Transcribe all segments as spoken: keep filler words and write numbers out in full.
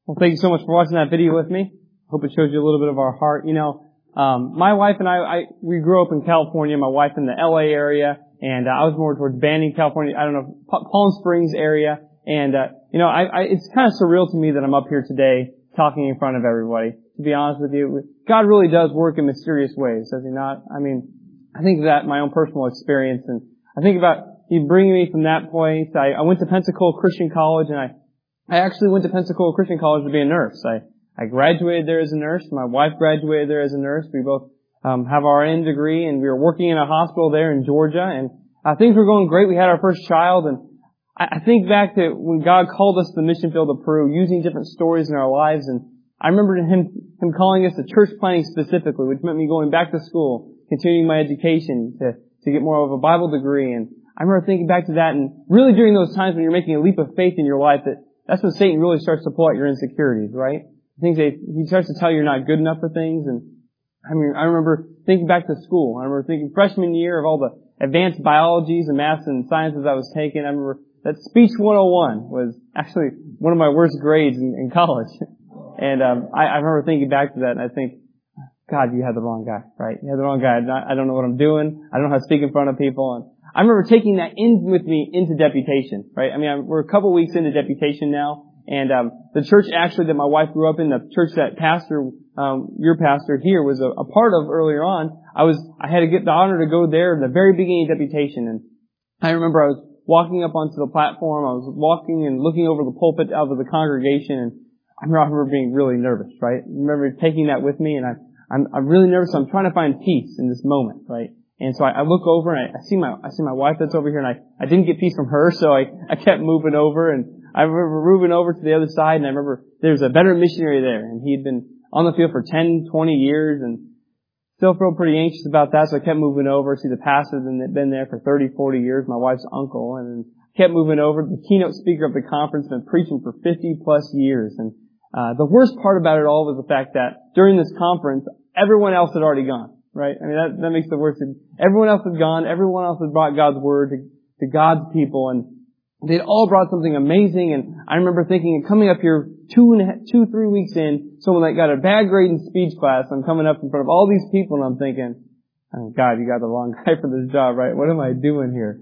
Well, thank you so much for watching that video with me. Hope it shows you a little bit of our heart. You know, um, my wife and I, I, we grew up in California. My wife in the L A area, and uh, I was more towards Banning, California. I don't know, Palm Springs area. And uh, you know, I, I, it's kind of surreal to me that I'm up here today talking in front of everybody. To be honest with you, God really does work in mysterious ways, does He not? I mean, I think that my own personal experience, and I think about He bringing me from that point. I, I went to Pensacola Christian College, and I. I actually went to Pensacola Christian College to be a nurse. I, I graduated there as a nurse. My wife graduated there as a nurse. We both um, have our R N degree, and we were working in a hospital there in Georgia. And uh, things were going great. We had our first child, and I, I think back to when God called us to the mission field of Peru, using different stories in our lives. And I remember him him calling us to church planting specifically, which meant me going back to school, continuing my education to to get more of a Bible degree. And I remember thinking back to that, and really during those times when you're making a leap of faith in your life, that that's when Satan really starts to pull out your insecurities, right? Things that he starts to tell you you're not good enough for things. And I mean, I remember thinking back to school. I remember thinking freshman year of all the advanced biologies and maths and sciences I was taking. I remember that speech one oh one was actually one of my worst grades in, in college. And um, I, I remember thinking back to that, and I think, God, you had the wrong guy, right? You had the wrong guy. I don't know what I'm doing. I don't know how to speak in front of people. And I remember taking that in with me into deputation, right? I mean, I'm, we're a couple weeks into deputation now, and um, the church actually that my wife grew up in, the church that pastor, um, your pastor here was a, a part of earlier on. I was, I had to get the honor to go there at the very beginning of deputation, and I remember I was walking up onto the platform. I was walking and looking over the pulpit out of the congregation, and I remember, I remember being really nervous, right? I remember taking that with me, and I, I'm, I'm really nervous. So I'm trying to find peace in this moment, right? And so I, I look over and I, I see my I see my wife that's over here, and I, I didn't get peace from her, so I, I kept moving over, and I remember moving over to the other side, and I remember there's a veteran missionary there, and he had been on the field for ten, twenty years, and still felt pretty anxious about that, so I kept moving over. See, the pastor had been there for thirty, forty years, my wife's uncle, and kept moving over. The keynote speaker of the conference had been preaching for fifty plus years, and uh, the worst part about it all was the fact that during this conference, everyone else had already gone. Right? I mean, that, that makes the worst. Everyone else had gone. Everyone else had brought God's Word to, to God's people, and they'd all brought something amazing. And I remember thinking, coming up here two and a, two, three weeks in, someone that got a bad grade in speech class, I'm coming up in front of all these people, and I'm thinking, oh, God, you got the wrong guy for this job, right? What am I doing here?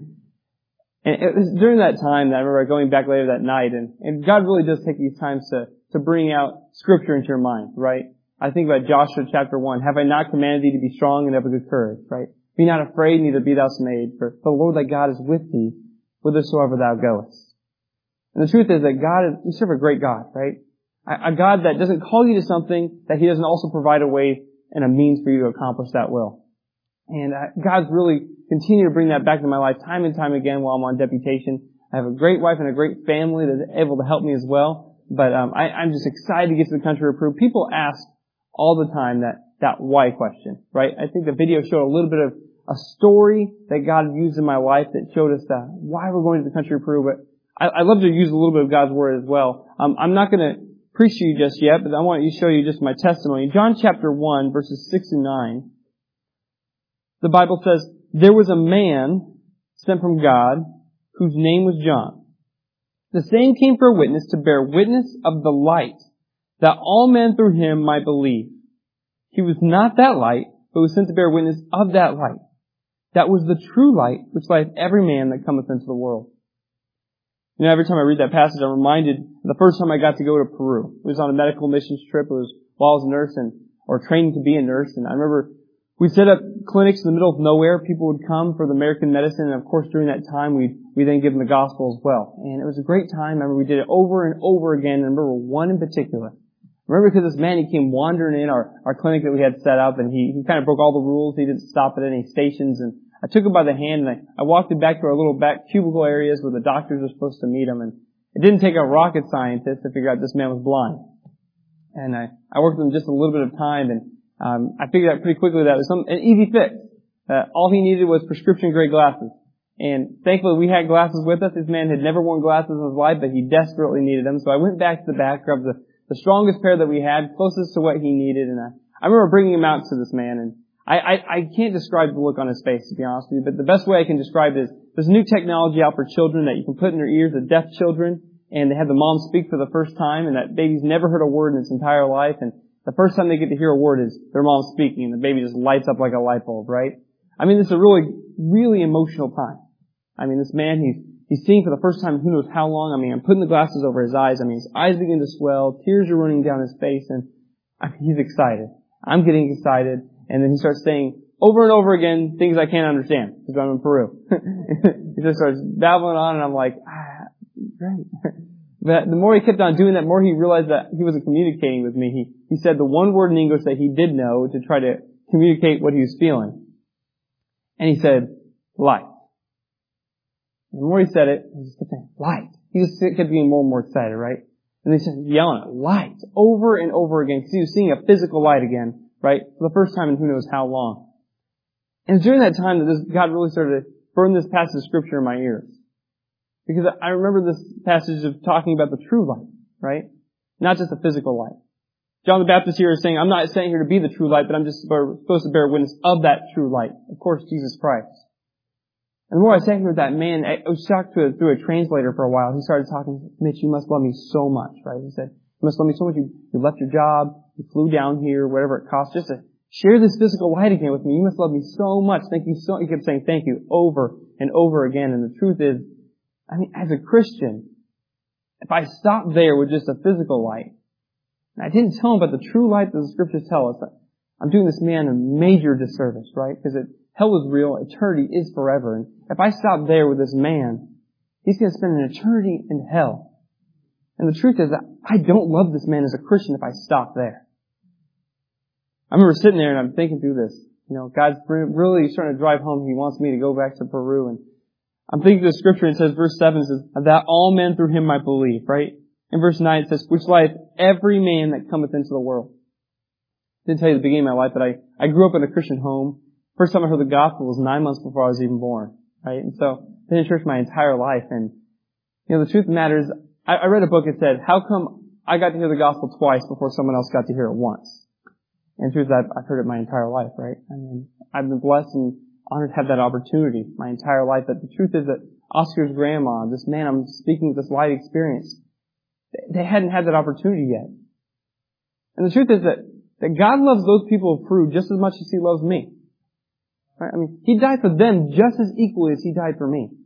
And it was during that time that I remember going back later that night, and, and God really does take these times to, to bring out Scripture into your mind, right? I think about Joshua chapter one. Have I not commanded thee to be strong and have a good courage, right? Be not afraid, neither be thou dismayed, for the Lord thy God is with thee, whithersoever thou goest. And the truth is that God is, we serve a great God, right? A, a God that doesn't call you to something that He doesn't also provide a way and a means for you to accomplish that will. And uh, God's really continued to bring that back to my life time and time again while I'm on deputation. I have a great wife and a great family that's able to help me as well. But um, I, I'm just excited to get to the country of Peru. People ask all the time that, that why question, right? I think the video showed a little bit of a story that God used in my life that showed us that why we're going to the country of Peru, but I, I'd love to use a little bit of God's Word as well. Um, I'm not going to preach to you just yet, but I want to show you just my testimony. John chapter one, verses six and nine, the Bible says, there was a man sent from God whose name was John. The same came for a witness to bear witness of the light, that all men through him might believe. He was not that light, but was sent to bear witness of that light. That was the true light, which lighteth every man that cometh into the world. You know, every time I read that passage, I'm reminded of the first time I got to go to Peru. It was on a medical missions trip. It was while I was a nurse and, or training to be a nurse. And I remember we set up clinics in the middle of nowhere. People would come for the American medicine. And of course, during that time, we we then give them the gospel as well. And it was a great time. I remember we did it over and over again. And I remember one in particular. I remember because this man, he came wandering in our, our clinic that we had set up, and he, he kind of broke all the rules. He didn't stop at any stations. And I took him by the hand, and I, I walked him back to our little back cubicle areas where the doctors were supposed to meet him. And it didn't take a rocket scientist to figure out this man was blind. And I, I worked with him just a little bit of time, and um, I figured out pretty quickly that it was some, an easy fix. Uh, all he needed was prescription-grade glasses. And thankfully, we had glasses with us. This man had never worn glasses in his life, but he desperately needed them. So I went back to the back, grabbed the, the strongest pair that we had, closest to what he needed. And I, I remember bringing him out to this man, and I, I, I can't describe the look on his face, to be honest with you, but the best way I can describe it is there's new technology out for children that you can put in their ears, the deaf children, and they had the mom speak for the first time, and that baby's never heard a word in its entire life, and the first time they get to hear a word is their mom speaking, and the baby just lights up like a light bulb, right? I mean, this is a really, really emotional time. I mean, this man, he's, he's seeing for the first time who knows how long. I mean, I'm putting the glasses over his eyes. I mean, his eyes begin to swell, tears are running down his face, and I mean, he's excited. I'm getting excited, and then he starts saying over and over again things I can't understand, because I'm in Peru. He just starts babbling on, and I'm like, ah, great. But the more he kept on doing that, the more he realized that he wasn't communicating with me. He, he said the one word in English that he did know to try to communicate what he was feeling. And he said, light. And the more he said it, he just kept saying, light. He just kept getting more and more excited, right? And he started yelling at light over and over again, because he was seeing a physical light again, right? For the first time in who knows how long. And during that time that this, God really started to burn this passage of scripture in my ears. Because I remember this passage of talking about the true light, right? Not just the physical light. John the Baptist here is saying, I'm not sent here to be the true light, but I'm just supposed to bear witness of that true light. Of course, Jesus Christ. And the more I sat here with that man, I was talked to it through a translator for a while. He started talking, Mitch, you must love me so much, right? He said, you must love me so much. You, you left your job, you flew down here, whatever it cost, just to share this physical light again with me. You must love me so much. Thank you so, he kept saying thank you over and over again. And the truth is, I mean, as a Christian, if I stopped there with just a physical light, and I didn't tell him about the true light that the scriptures tell us, I'm doing this man a major disservice, right? Because it, hell is real, eternity is forever. And if I stop there with this man, he's going to spend an eternity in hell. And the truth is that I don't love this man as a Christian if I stop there. I remember sitting there and I'm thinking through this. You know, God's really starting to drive home. He wants me to go back to Peru, and I'm thinking of the scripture, and it says, verse seven says, that all men through him might believe, right? In verse nine it says, which lieth every man that cometh into the world. I didn't tell you at the beginning of my life that I, I grew up in a Christian home. First time I heard the gospel was nine months before I was even born, right? And so, I've been in church my entire life, and, you know, the truth of the matter is, I, I read a book that said, how come I got to hear the gospel twice before someone else got to hear it once? And the truth is, I've, I've heard it my entire life, right? I mean, I've been blessed and honored to have that opportunity my entire life. But the truth is that Oscar's grandma, this man I'm speaking with, this light experience, they hadn't had that opportunity yet. And the truth is that, that God loves those people of Peru just as much as He loves me. Right? I mean, He died for them just as equally as He died for me.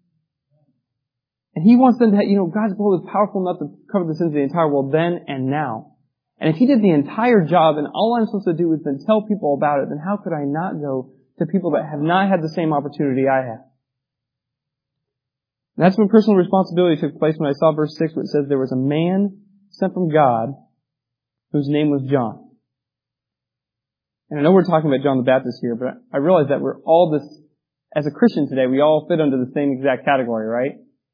And He wants them to have, you know, God's blood is powerful enough to cover the sins of the entire world then and now. And if He did the entire job and all I'm supposed to do is then tell people about it, then how could I not go to people that have not had the same opportunity I have? And that's when personal responsibility took place, when I saw verse six where it says there was a man sent from God whose name was John. And I know we're talking about John the Baptist here, but I realize that we're all this, as a Christian today, we all fit under the same exact category, right?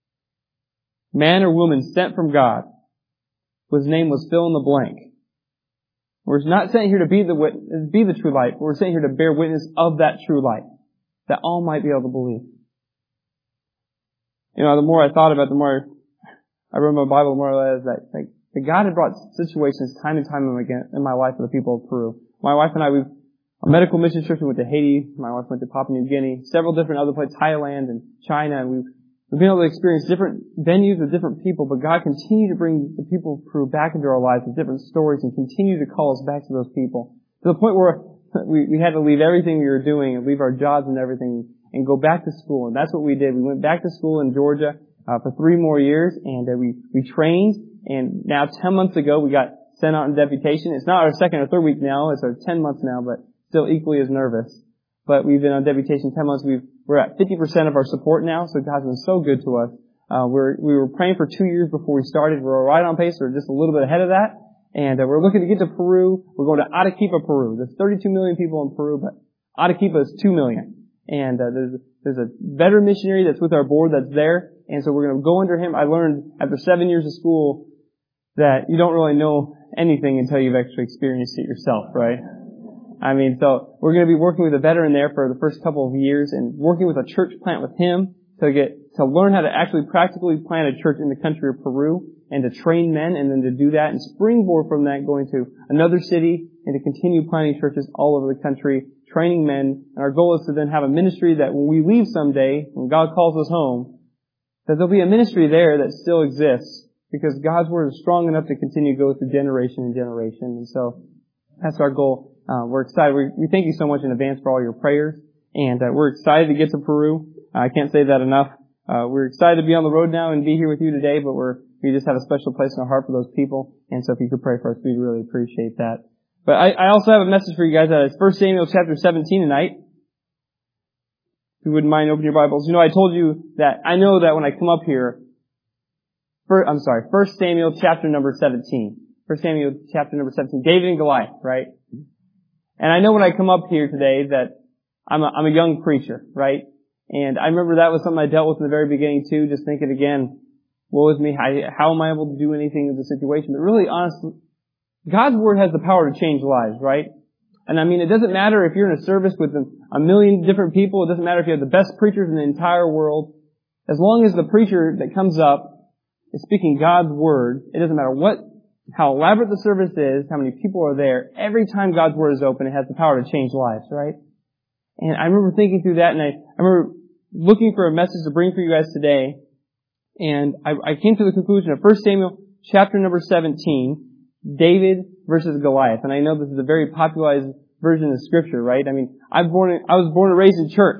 Man or woman sent from God, whose name was fill in the blank. We're not sent here to be the wit- be the true light, but we're sent here to bear witness of that true light, that all might be able to believe. You know, the more I thought about it, the more I read my Bible, the more I realized that, like, that God had brought situations time and time again in my life for the people of Peru. My wife and I, we've a medical mission trip. We went to Haiti. My wife went to Papua New Guinea. Several different other places, Thailand and China, and we've We've been able to experience different venues with different people, but God continued to bring the people of Peru back into our lives with different stories and continue to call us back to those people. To the point where we, we had to leave everything we were doing and leave our jobs and everything and go back to school. And that's what we did. We went back to school in Georgia uh, for three more years, and uh, we, we trained. And now ten months ago, we got sent out in deputation. It's not our second or third week now. It's our ten months now, but still equally as nervous. But we've been on deputation ten months. We've We're at fifty percent of our support now, so God's been so good to us. Uh, we're, we were praying for two years before we started. We're right on pace. We're just a little bit ahead of that. And uh, we're looking to get to Peru. We're going to Arequipa, Peru. There's thirty-two million people in Peru, but Arequipa is two million. And uh, there's, there's a veteran missionary that's with our board that's there. And so we're going to go under him. I learned after seven years of school that you don't really know anything until you've actually experienced it yourself, right? I mean, so we're going to be working with a veteran there for the first couple of years and working with a church plant with him to get, to learn how to actually practically plant a church in the country of Peru and to train men, and then to do that and springboard from that going to another city and to continue planting churches all over the country, training men. And our goal is to then have a ministry that when we leave someday, when God calls us home, that there'll be a ministry there that still exists because God's Word is strong enough to continue to go through generation and generation. And so that's our goal. Uh, we're excited. We, we thank you so much in advance for all your prayers. And uh, we're excited to get to Peru. Uh, I can't say that enough. Uh, we're excited to be on the road now and be here with you today, but we're, we just have a special place in our heart for those people. And so if you could pray for us, we'd really appreciate that. But I, I also have a message for you guys. Uh, it's First Samuel chapter seventeen tonight. If you wouldn't mind opening your Bibles. You know, I told you that I know that when I come up here, for, I'm sorry, First Samuel chapter number seventeen. First Samuel chapter number seventeen. David and Goliath, right? And I know when I come up here today that I'm a, I'm a young preacher, right? And I remember that was something I dealt with in the very beginning too, just thinking again, woe is me, how, how am I able to do anything in the situation? But really, honestly, God's Word has the power to change lives, right? And I mean, it doesn't matter if you're in a service with a million different people. It doesn't matter if you have the best preachers in the entire world. As long as the preacher that comes up is speaking God's Word, it doesn't matter what, how elaborate the service is, how many people are there. Every time God's Word is open, it has the power to change lives, right? And I remember thinking through that, and I, I remember looking for a message to bring for you guys today. And I, I came to the conclusion of First Samuel chapter number seventeen, David versus Goliath. And I know this is a very popularized version of Scripture, right? I mean, I've born, I was born and raised in church.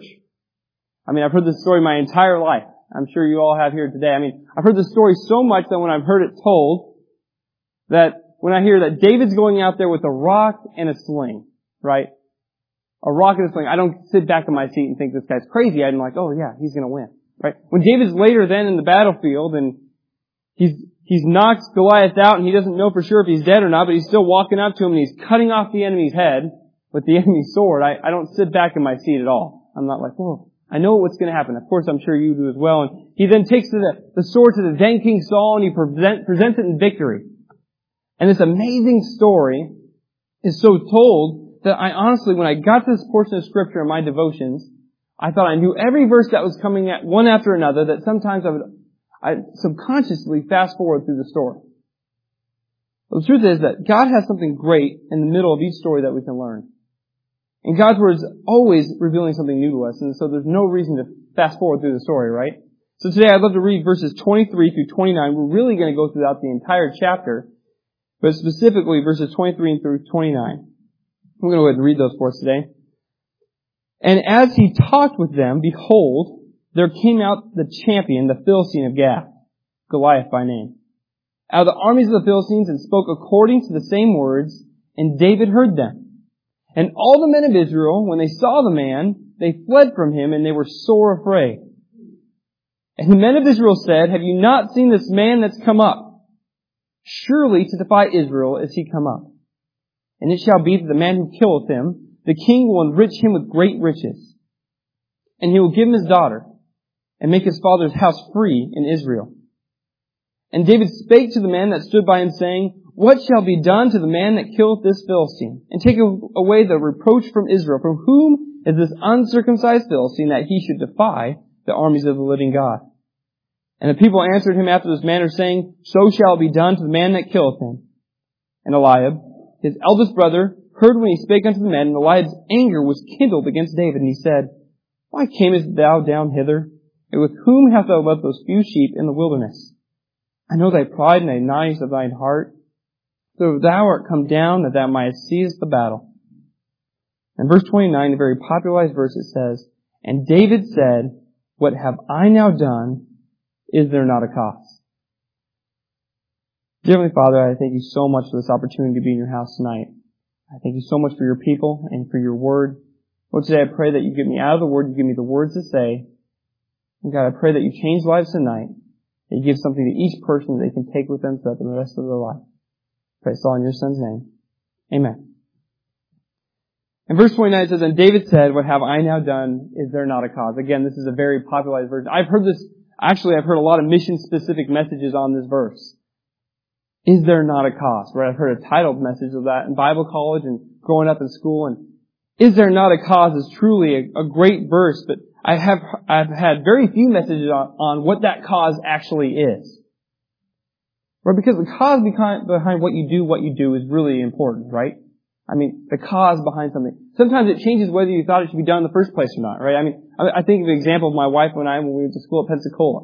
I mean, I've heard this story my entire life. I'm sure you all have here today. I mean, I've heard this story so much that when I've heard it told, that when I hear that David's going out there with a rock and a sling, right? A rock and a sling, I don't sit back in my seat and think this guy's crazy. I'm like, oh yeah, he's gonna win, right? When David's later then in the battlefield and he's, he's knocked Goliath out and he doesn't know for sure if he's dead or not, but he's still walking up to him and he's cutting off the enemy's head with the enemy's sword. I, I don't sit back in my seat at all. I'm not like, whoa, I know what's gonna happen. Of course, I'm sure you do as well. And he then takes the, the sword to the then King Saul and he present, presents it in victory. And this amazing story is so told that I honestly, when I got to this portion of Scripture in my devotions, I thought I knew every verse that was coming at one after another, that sometimes I would I subconsciously fast forward through the story. But the truth is that God has something great in the middle of each story that we can learn. And God's Word is always revealing something new to us, and so there's no reason to fast forward through the story, right? So today I'd love to read verses twenty-three through twenty-nine. We're really going to go throughout the entire chapter, but specifically verses twenty-three through twenty-nine. I'm going to go ahead and read those for us today. And as he talked with them, behold, there came out the champion, the Philistine of Gath, Goliath by name, out of the armies of the Philistines, and spoke according to the same words, and David heard them. And all the men of Israel, when they saw the man, they fled from him, and they were sore afraid. And the men of Israel said, have you not seen this man that's come up? Surely to defy Israel is he come up. And it shall be that the man who killeth him, the king will enrich him with great riches. And he will give him his daughter, and make his father's house free in Israel. And David spake to the man that stood by him, saying, what shall be done to the man that killeth this Philistine? And take away the reproach from Israel. From whom is this uncircumcised Philistine that he should defy the armies of the living God? And the people answered him after this manner, saying, so shall it be done to the man that killeth him. And Eliab, his eldest brother, heard when he spake unto the men, and Eliab's anger was kindled against David, and he said, why camest thou down hither? And with whom hast thou left those few sheep in the wilderness? I know thy pride and thy knowledge of thine heart. So thou art come down that thou mightest see the battle. In verse twenty-nine, a very popularized verse, it says, and David said, what have I now done? Is there not a cause? Dear Heavenly Father, I thank you so much for this opportunity to be in your house tonight. I thank you so much for your people and for your word. Lord, today I pray that you get me out of the word, you give me the words to say. And God, I pray that you change lives tonight, that you give something to each person that they can take with them throughout the rest of their life. I pray this all in your Son's name. Amen. In verse twenty-nine it says, and David said, what have I now done? Is there not a cause? Again, this is a very popularized verse. I've heard this, actually I've heard a lot of mission-specific messages on this verse. Is there not a cause? Right? I've heard a titled message of that in Bible college and growing up in school. And is there not a cause is truly a, a great verse, but I have, I've had very few messages on, on what that cause actually is. Right? Because the cause behind, behind what you do, what you do is really important, right? I mean, the cause behind something. Sometimes it changes whether you thought it should be done in the first place or not, right? I mean, I, I think of the example of my wife and I when we went to school at Pensacola.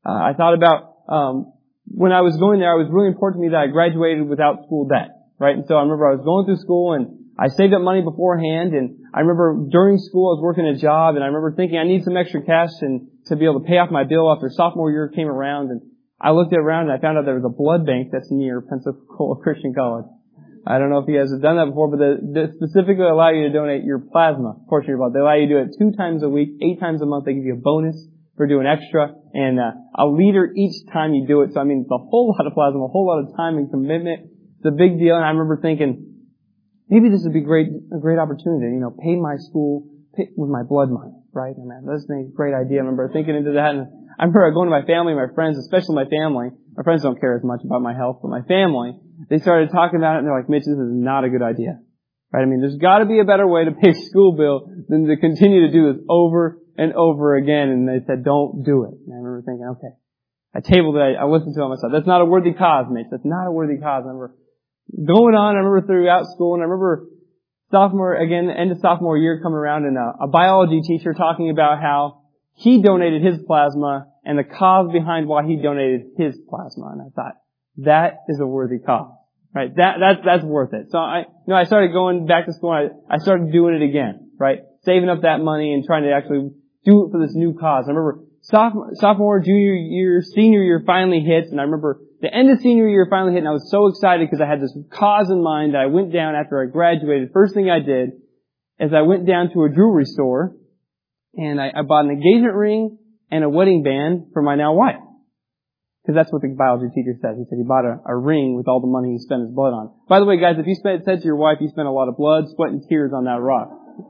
Uh, I thought about, um, when I was going there, it was really important to me that I graduated without school debt, right? And so I remember I was going through school and I saved up money beforehand, and I remember during school I was working a job, and I remember thinking I need some extra cash and to be able to pay off my bill after sophomore year came around, and I looked around and I found out there was a blood bank that's near Pensacola Christian College. I don't know if you guys have done that before, but they, they specifically allow you to donate your plasma portion of your blood. They allow you to do it two times a week, eight times a month. They give you a bonus for doing extra, and uh, a liter each time you do it. So I mean, it's a whole lot of plasma, a whole lot of time and commitment. It's a big deal, and I remember thinking, maybe this would be great, a great opportunity, you know, pay my school pay with my blood money, right? And man, that's a great idea. I remember thinking into that, and I remember going to my family, my friends, especially my family. My friends don't care as much about my health, but my family, they started talking about it, and they're like, Mitch, this is not a good idea, right? I mean, there's got to be a better way to pay a school bill than to continue to do this over and over again. And they said, don't do it. And I remember thinking, okay. I tabled it. I, I listened to it myself. That's not a worthy cause, Mitch. That's not a worthy cause. I remember going on, I remember throughout school, and I remember sophomore, again, end of sophomore year coming around, and a, a biology teacher talking about how he donated his plasma and the cause behind why he donated his plasma. And I thought, that is a worthy cause, right? That, that's, that's worth it. So I, you know, I started going back to school, and I, I started doing it again, right? Saving up that money and trying to actually do it for this new cause. I remember sophomore, sophomore, junior year, senior year finally hits, and I remember the end of senior year finally hit, and I was so excited because I had this cause in mind that I went down after I graduated. First thing I did is I went down to a jewelry store, and I, I bought an engagement ring and a wedding band for my now wife. Because that's what the biology teacher said. He said he bought a, a ring with all the money he spent his blood on. By the way, guys, if you spent, said to your wife you spent a lot of blood, sweat, and tears on that rock.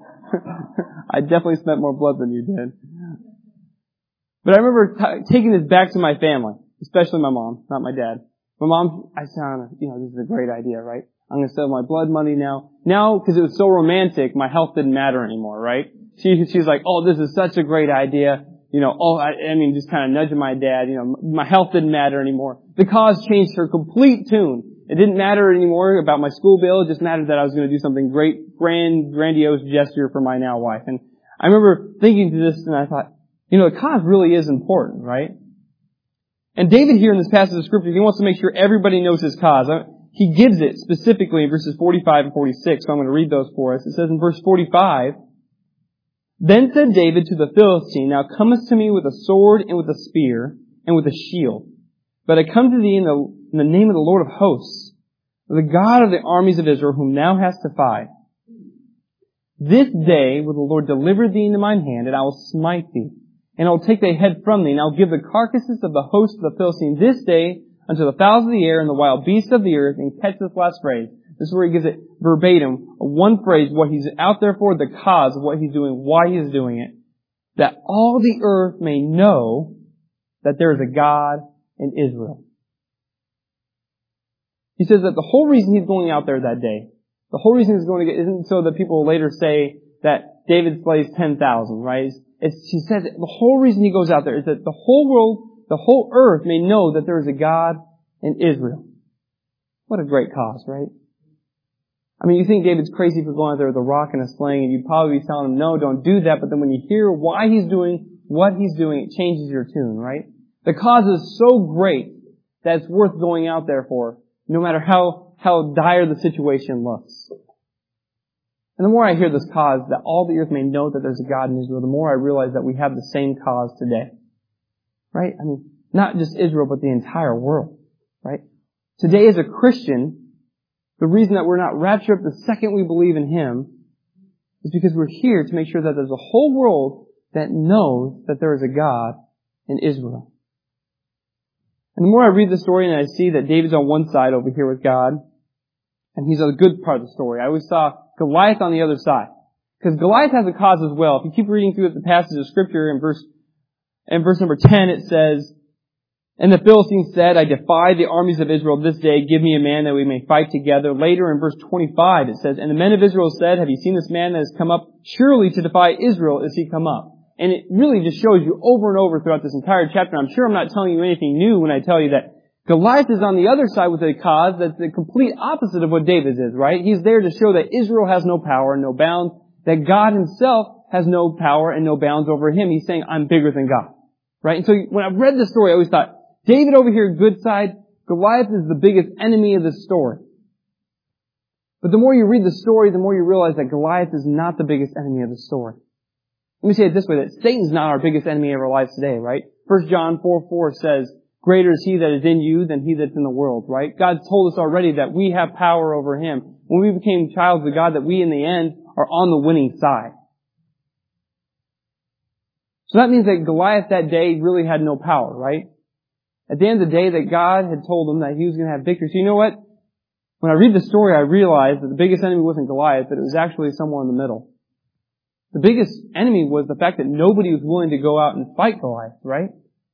I definitely spent more blood than you did. But I remember t- taking this back to my family, especially my mom, not my dad. My mom, I said, you know, this is a great idea, right? I'm going to save my blood money now. Now, because it was so romantic, my health didn't matter anymore, right? She, she's like, oh, this is such a great idea. You know, oh, I, I mean, just kind of nudging my dad. You know, my health didn't matter anymore. The cause changed her complete tune. It didn't matter anymore about my school bill. It just mattered that I was going to do something great, grand, grandiose gesture for my now wife. And I remember thinking to this, and I thought, you know, the cause really is important, right? And David here in this passage of Scripture, he wants to make sure everybody knows his cause. He gives it specifically in verses forty-five and forty-six, so I'm going to read those for us. It says in verse forty-five, Then said David to the Philistine, Now comest to me with a sword and with a spear and with a shield. But I come to thee in the, in the name of the Lord of hosts, the God of the armies of Israel, whom thou hast defied. This day will the Lord deliver thee into mine hand, and I will smite thee. And I will take thy head from thee, and I will give the carcasses of the host of the Philistines this day unto the fowls of the air and the wild beasts of the earth. And catch this last phrase. This is where he gives it verbatim, one phrase, what he's out there for, the cause of what he's doing, why he's doing it. That all the earth may know that there is a God in Israel. He says that the whole reason he's going out there that day, the whole reason he's going to get, isn't so that people will later say that David slays ten thousand, right? It's, he says the whole reason he goes out there is that the whole world, the whole earth may know that there is a God in Israel. What a great cause, right? I mean, you think David's crazy for going out there with a rock and a sling, and you'd probably be telling him, no, don't do that. But then when you hear why he's doing what he's doing, it changes your tune, right? The cause is so great that it's worth going out there for, no matter how, how dire the situation looks. And the more I hear this cause, that all the earth may know that there's a God in Israel, the more I realize that we have the same cause today. Right? I mean, not just Israel, but the entire world. Right? Today as a Christian, the reason that we're not raptured up the second we believe in Him is because we're here to make sure that there's a whole world that knows that there is a God in Israel. And the more I read the story and I see that David's on one side over here with God, and he's on the good part of the story, I always saw Goliath on the other side. Because Goliath has a cause as well. If you keep reading through the passage of Scripture, in verse, in verse number ten, it says, And the Philistine said, I defy the armies of Israel this day. Give me a man that we may fight together. Later in verse twenty-five, it says, And the men of Israel said, Have you seen this man that has come up? Surely to defy Israel is he come up. And it really just shows you over and over throughout this entire chapter. I'm sure I'm not telling you anything new when I tell you that Goliath is on the other side with a cause that's the complete opposite of what David's is, right? He's there to show that Israel has no power and no bounds, that God Himself has no power and no bounds over him. He's saying, I'm bigger than God, Right? And so when I read the story, I always thought, David over here, good side, Goliath is the biggest enemy of the story. But the more you read the story, the more you realize that Goliath is not the biggest enemy of the story. Let me say it this way, that Satan's not our biggest enemy of our lives today, right? First John four four says, greater is he that is in you than he that's in the world, right? God told us already that we have power over him. When we became childs of God, that we in the end are on the winning side. So that means that Goliath that day really had no power, right? At the end of the day, that God had told him that he was going to have victory. So you know what? When I read the story, I realized that the biggest enemy wasn't Goliath, but it was actually somewhere in the middle. The biggest enemy was the fact that nobody was willing to go out and fight Goliath, right?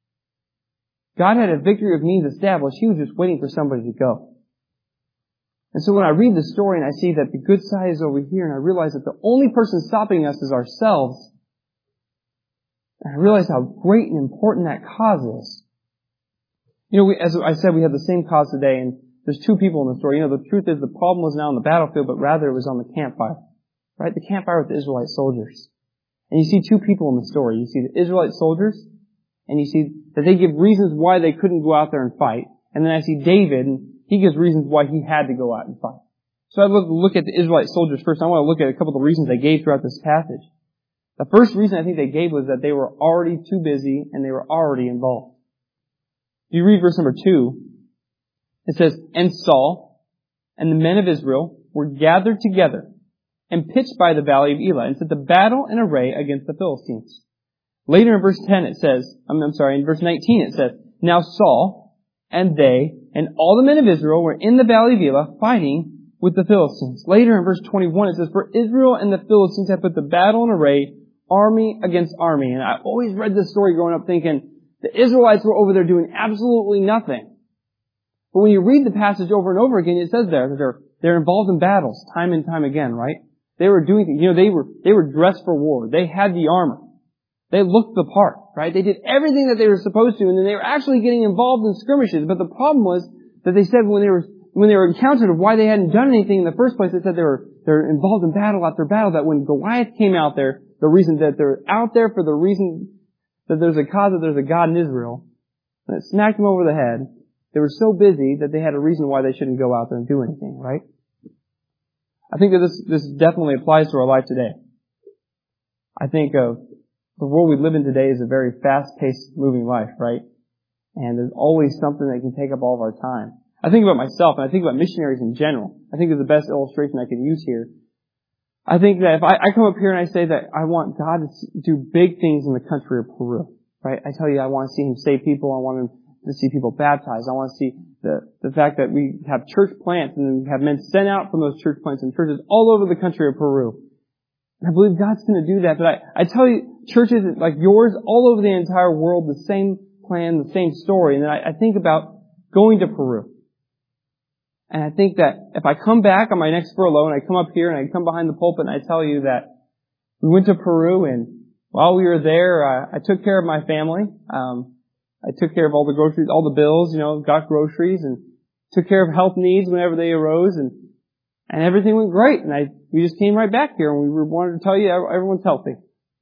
God had a victory of means established. He was just waiting for somebody to go. And so when I read the story and I see that the good side is over here, and I realize that the only person stopping us is ourselves, and I realize how great and important that cause is. You know, we, as I said, we have the same cause today, and there's two people in the story. You know, the truth is the problem was not on the battlefield, but rather it was on the campfire. Right? The campfire with the Israelite soldiers. And you see two people in the story. You see the Israelite soldiers, and you see that they give reasons why they couldn't go out there and fight. And then I see David, and he gives reasons why he had to go out and fight. So I look, look at the Israelite soldiers first. I want to look at a couple of the reasons they gave throughout this passage. The first reason I think they gave was that they were already too busy and they were already involved. If you read verse number two, it says, and Saul and the men of Israel were gathered together and pitched by the valley of Elah and set the battle in array against the Philistines. Later in verse ten it says, I'm, I'm sorry, in verse nineteen it says, now Saul and they and all the men of Israel were in the valley of Elah fighting with the Philistines. Later in verse twenty-one it says, for Israel and the Philistines have put the battle in array, army against army. And I always read this story growing up thinking the Israelites were over there doing absolutely nothing. But when you read the passage over and over again, it says there that they're, they're involved in battles time and time again, right? They were doing things. You know, they were, they were dressed for war. They had the armor. They looked the part, right? They did everything that they were supposed to, and then they were actually getting involved in skirmishes. But the problem was that they said when they were, when they were encountered of why they hadn't done anything in the first place, they said they were, they were involved in battle after battle, that when Goliath came out there, the reason that they're out there for the reason that there's a cause that there's a God in Israel, and it smacked them over the head, they were so busy that they had a reason why they shouldn't go out there and do anything, right? I think that this, this definitely applies to our life today. I think of the world we live in today is a very fast-paced moving life, right? And there's always something that can take up all of our time. I think about myself, and I think about missionaries in general. I think it's the best illustration I could use here. I think that if I, I come up here and I say that I want God to do big things in the country of Peru, right? I tell you I want to see Him save people. I want Him to see people baptized. I want to see the, the fact that we have church plants and then we have men sent out from those church plants and churches all over the country of Peru. And I believe God's going to do that. But I, I tell you, churches like yours all over the entire world, the same plan, the same story. And then I, I think about going to Peru. And I think that if I come back on my next furlough and I come up here and I come behind the pulpit and I tell you that we went to Peru and while we were there, uh, I took care of my family. Um, I took care of all the groceries, all the bills, you know, got groceries and took care of health needs whenever they arose and, and everything went great. And I, we just came right back here and we were, wanted to tell you everyone's healthy.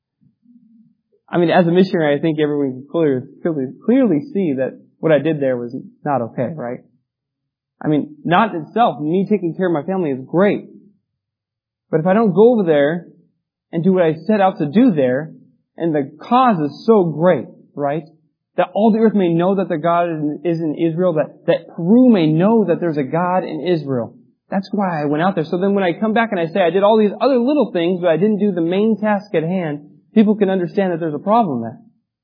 I mean, as a missionary, I think everyone can clearly, clearly, clearly see that what I did there was not okay, right? I mean, not itself, me taking care of my family is great. But if I don't go over there and do what I set out to do there, and the cause is so great, right? That all the earth may know that the God is in Israel, that, that Peru may know that there's a God in Israel. That's why I went out there. So then when I come back and I say I did all these other little things, but I didn't do the main task at hand, people can understand that there's a problem there.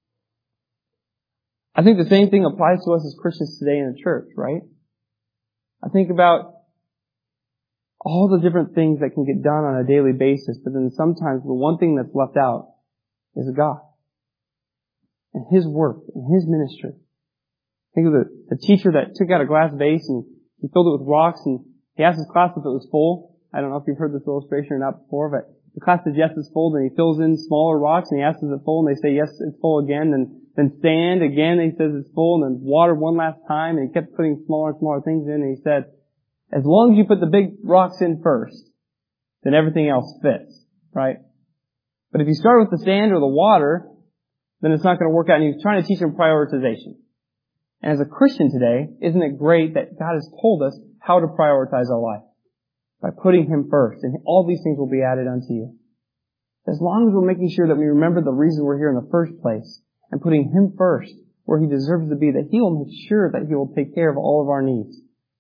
I think the same thing applies to us as Christians today in the church, right? I think about all the different things that can get done on a daily basis, but then sometimes the one thing that's left out is God and His work and His ministry. Think of the, the teacher that took out a glass vase and he filled it with rocks and he asked his class if it was full. I don't know if you've heard this illustration or not before, but the class says yes, it's full, then he fills in smaller rocks and he asks is it full, and they say yes, it's full again, and then sand again, and he says it's full, and then water one last time, and he kept putting smaller and smaller things in, and he said, as long as you put the big rocks in first, then everything else fits, right? But if you start with the sand or the water, then it's not going to work out. And he was trying to teach them prioritization. And as a Christian today, isn't it great that God has told us how to prioritize our life? By putting Him first. And all these things will be added unto you. As long as we're making sure that we remember the reason we're here in the first place and putting Him first where He deserves to be, that He will make sure that He will take care of all of our needs.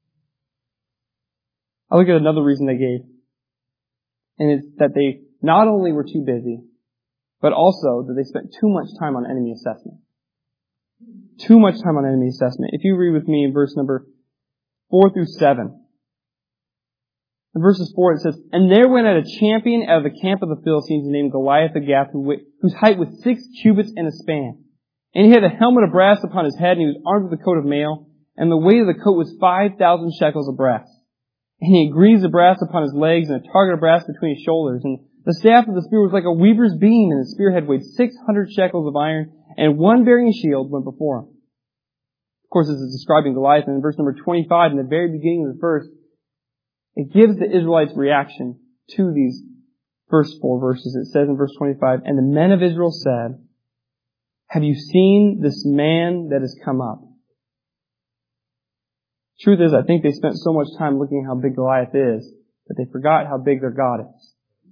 I look at another reason they gave. And it's that they not only were too busy, but also that they spent too much time on enemy assessment. Too much time on enemy assessment. If you read with me in verse number four through seven. In verses four it says, "And there went out a champion out of the camp of the Philistines named Goliath of Gath, whose height was six cubits and a span. And he had a helmet of brass upon his head, and he was armed with a coat of mail, and the weight of the coat was five thousand shekels of brass. And he had greaves of brass upon his legs, and a target of brass between his shoulders. And the staff of the spear was like a weaver's beam, and the spearhead weighed six hundred shekels of iron, and one bearing a shield went before him." Of course, this is describing Goliath, and in verse number twenty-five, in the very beginning of the verse, it gives the Israelites' reaction to these first four verses. It says in verse twenty-five, "And the men of Israel said, 'Have you seen this man that has come up?'" Truth is, I think they spent so much time looking at how big Goliath is that they forgot how big their God is.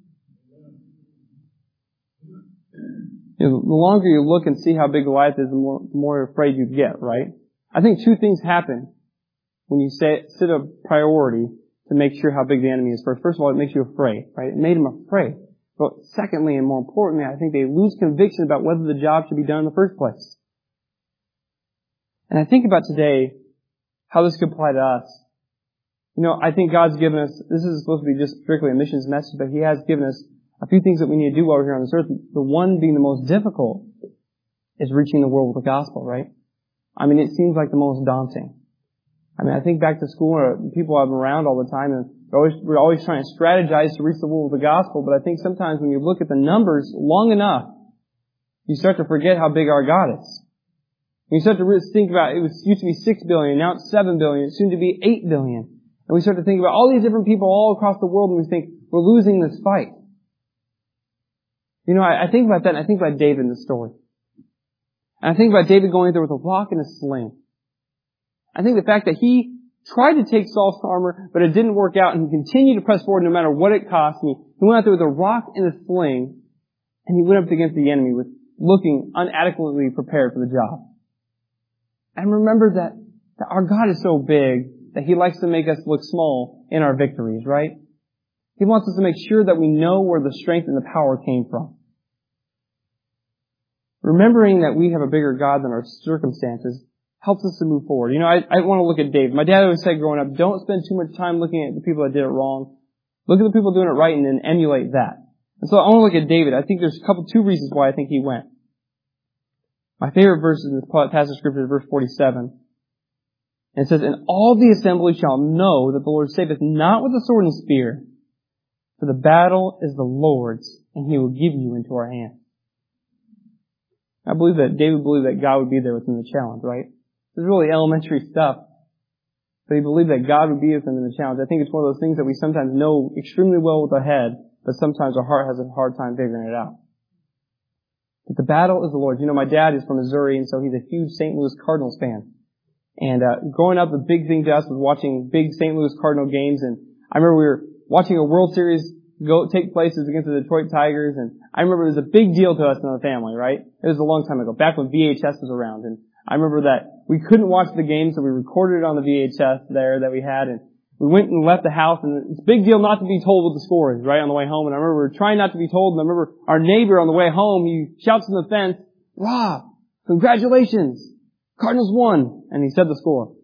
You know, the longer you look and see how big Goliath is, the more, the more afraid you get, right? I think two things happen when you say, set a priority to make sure how big the enemy is first. First of all, it makes you afraid, right? It made them afraid. But secondly, and more importantly, I think they lose conviction about whether the job should be done in the first place. And I think about today, how this could apply to us. You know, I think God's given us, this is supposed to be just strictly a missions message, but He has given us a few things that we need to do while we're here on this earth. The one being the most difficult is reaching the world with the gospel, right? I mean, it seems like the most daunting. I mean, I think back to school, or people I'm around all the time, and we're always, we're always trying to strategize to reach the world with the gospel, but I think sometimes when you look at the numbers long enough, you start to forget how big our God is. And you start to really think about, it was used to be six billion, now it's seven billion, it's soon to be eight billion. And we start to think about all these different people all across the world, and we think, we're losing this fight. You know, I, I think about that, and I think about David in the story. And I think about David going there with a rock and a sling. I think the fact that he tried to take Saul's armor, but it didn't work out, and he continued to press forward no matter what it cost me. He went out there with a rock and a sling, and he went up against the enemy with looking inadequately prepared for the job. And remember that, that our God is so big that He likes to make us look small in our victories, right? He wants us to make sure that we know where the strength and the power came from. Remembering that we have a bigger God than our circumstances helps us to move forward. You know, I, I want to look at David. My dad always said growing up, don't spend too much time looking at the people that did it wrong. Look at the people doing it right and then emulate that. And so I want to look at David. I think there's a couple, two reasons why I think he went. My favorite verse in this passage of Scripture is verse forty-seven. And it says, "And all the assembly shall know that the Lord saveth not with the sword and spear, for the battle is the Lord's, and He will give you into our hand." I believe that David believed that God would be there within the challenge, right? This is really elementary stuff. But he believed that God would be with him in the challenge. I think it's one of those things that we sometimes know extremely well with our head, but sometimes our heart has a hard time figuring it out. But the battle is the Lord's. You know, my dad is from Missouri, and so he's a huge Saint Louis Cardinals fan. And uh growing up, the big thing to us was watching big Saint Louis Cardinal games. And I remember we were watching a World Series go take place against the Detroit Tigers, and I remember it was a big deal to us in the family, right? It was a long time ago, back when V H S was around. And I remember that we couldn't watch the game, so we recorded it on the V H S there that we had, and we went and left the house, and it's a big deal not to be told what the score is, right, on the way home. And I remember trying not to be told, and I remember our neighbor on the way home, he shouts from the fence, "Rob, congratulations! Cardinals won!" And he said the score.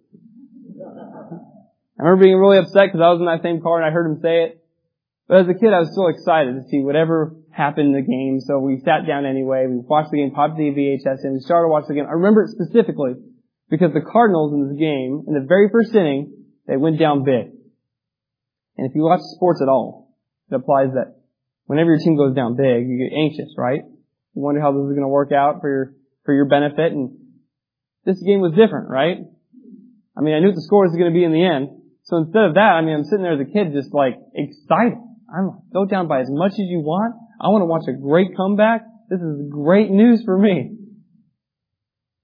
I remember being really upset because I was in that same car and I heard him say it. But as a kid, I was still excited to see whatever happened in the game, so we sat down anyway. We watched the game, popped the V H S in, we started watching the game. I remember it specifically because the Cardinals in this game, in the very first inning, they went down big. And if you watch sports at all, it applies that whenever your team goes down big, you get anxious, right? You wonder how this is going to work out for your, for your benefit. And this game was different, right? I mean, I knew what the score was going to be in the end. So instead of that, I mean, I'm sitting there as a kid just like excited. I'm like, go down by as much as you want. I want to watch a great comeback. This is great news for me.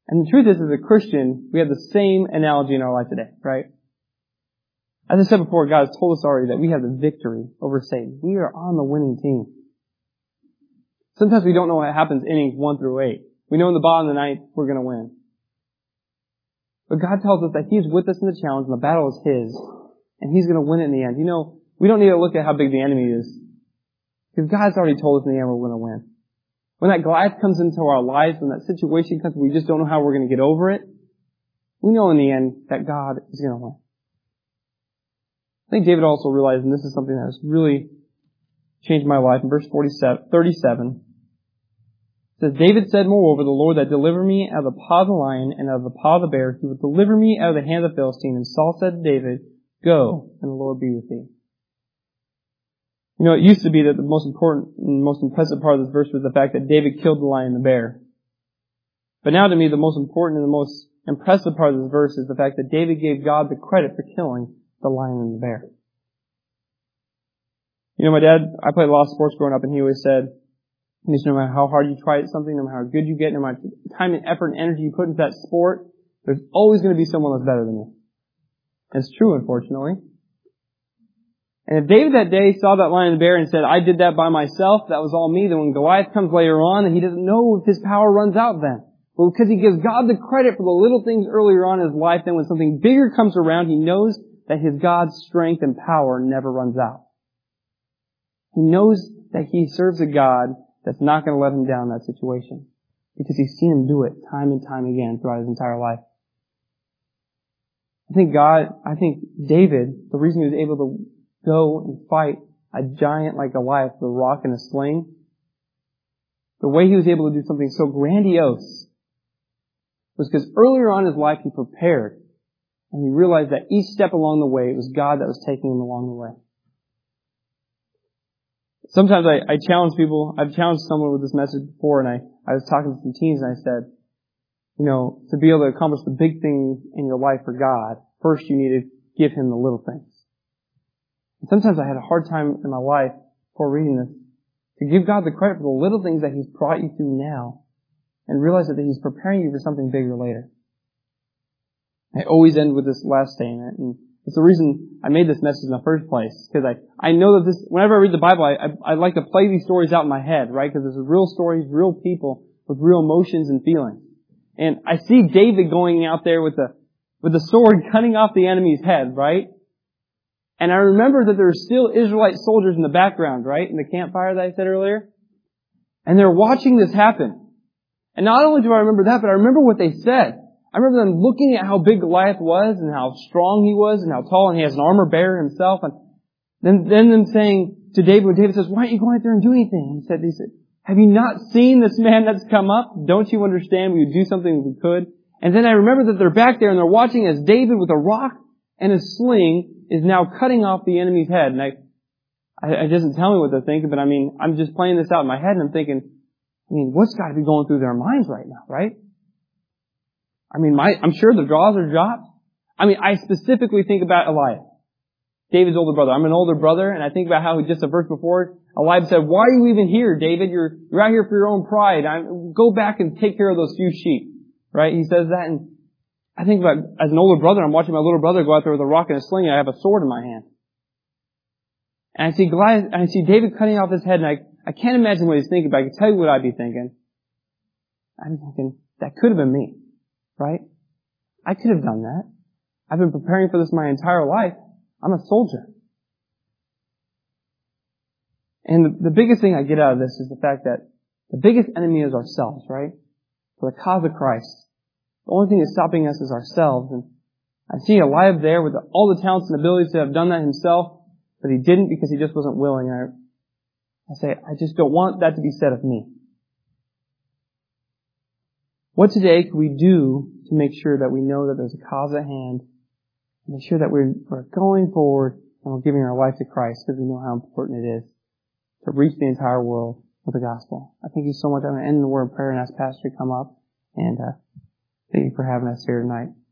And the truth is, as a Christian, we have the same analogy in our life today, right? As I said before, God has told us already that we have the victory over Satan. We are on the winning team. Sometimes we don't know what happens innings one through eight. We know in the bottom of the ninth, we're going to win. But God tells us that He's with us in the challenge and the battle is His. And He's going to win it in the end. You know, we don't need to look at how big the enemy is. Because God's already told us in the end we're going to win. When that Goliath comes into our lives, when that situation comes, we just don't know how we're going to get over it, we know in the end that God is going to win. I think David also realized, and this is something that has really changed my life, in verse forty-seven, thirty-seven, it says, David said, moreover, the Lord that delivered me out of the paw of the lion and out of the paw of the bear, He would deliver me out of the hand of the Philistine. And Saul said to David, go, and the Lord be with thee. You know, it used to be that the most important and most impressive part of this verse was the fact that David killed the lion and the bear. But now to me, the most important and the most impressive part of this verse is the fact that David gave God the credit for killing the lion and the bear. You know, my dad, I played a lot of sports growing up, and he always said, no matter how hard you try at something, no matter how good you get, no matter the time and effort and energy you put into that sport, there's always going to be someone that's better than you. And it's true, unfortunately. And if David that day saw that lion and bear and said, I did that by myself, that was all me, then when Goliath comes later on, and he doesn't know if his power runs out then. But because he gives God the credit for the little things earlier on in his life, then when something bigger comes around, he knows that his God's strength and power never runs out. He knows that he serves a God that's not going to let him down in that situation. Because he's seen him do it time and time again throughout his entire life. I think God, I think David, the reason he was able to go and fight a giant like Goliath with a rock and a sling, the way he was able to do something so grandiose was because earlier on in his life he prepared. And he realized that each step along the way, it was God that was taking him along the way. Sometimes I, I challenge people. I've challenged someone with this message before, and I, I was talking to some teens, and I said, you know, to be able to accomplish the big thing in your life for God, first you need to give Him the little things. And sometimes I had a hard time in my life before reading this to give God the credit for the little things that He's brought you through now and realize that He's preparing you for something bigger later. I always end with this last statement, and it's the reason I made this message in the first place, because I, I know that this, whenever I read the Bible, I, I, I like to play these stories out in my head, right? Because there's real stories, real people with real emotions and feelings. And I see David going out there with the, with the sword cutting off the enemy's head, right? And I remember that there are still Israelite soldiers in the background, right? In the campfire that I said earlier. And they're watching this happen. And not only do I remember that, but I remember what they said. I remember them looking at how big Goliath was and how strong he was and how tall, and he has an armor bearer himself. And then, then them saying to David, when David says, why aren't you going out there and doing anything? He said, he said, have you not seen this man that's come up? Don't you understand? We would do something if we could. And then I remember that they're back there and they're watching as David with a rock and a sling is now cutting off the enemy's head. And I, I, it doesn't tell me what they're thinking, but I mean, I'm just playing this out in my head and I'm thinking, I mean, what's got to be going through their minds right now, right? I mean, my, I'm sure the jaws are dropped. I mean, I specifically think about Eliab, David's older brother. I'm an older brother, and I think about how just a verse before, Eliab said, why are you even here, David? You're, you're out here for your own pride. I'm, go back and take care of those few sheep. Right? He says that, and I think about, as an older brother, I'm watching my little brother go out there with a rock and a sling, and I have a sword in my hand. And I see Goliath, and I see David cutting off his head, and I, I can't imagine what he's thinking, but I can tell you what I'd be thinking. I'm thinking, that could have been me. Right? I could have done that. I've been preparing for this my entire life. I'm a soldier. And the, the biggest thing I get out of this is the fact that the biggest enemy is ourselves, right? For the cause of Christ. The only thing that's stopping us is ourselves. And I see Eliab there with all the talents and abilities to have done that himself, but he didn't because he just wasn't willing. I, I say, I just don't want that to be said of me. What today can we do to make sure that we know that there's a cause at hand, and make sure that we're, we're going forward and we're giving our life to Christ because we know how important it is to reach the entire world with the gospel. I thank you so much. I'm going to end the word of prayer and ask Pastor to come up, and uh, thank you for having us here tonight.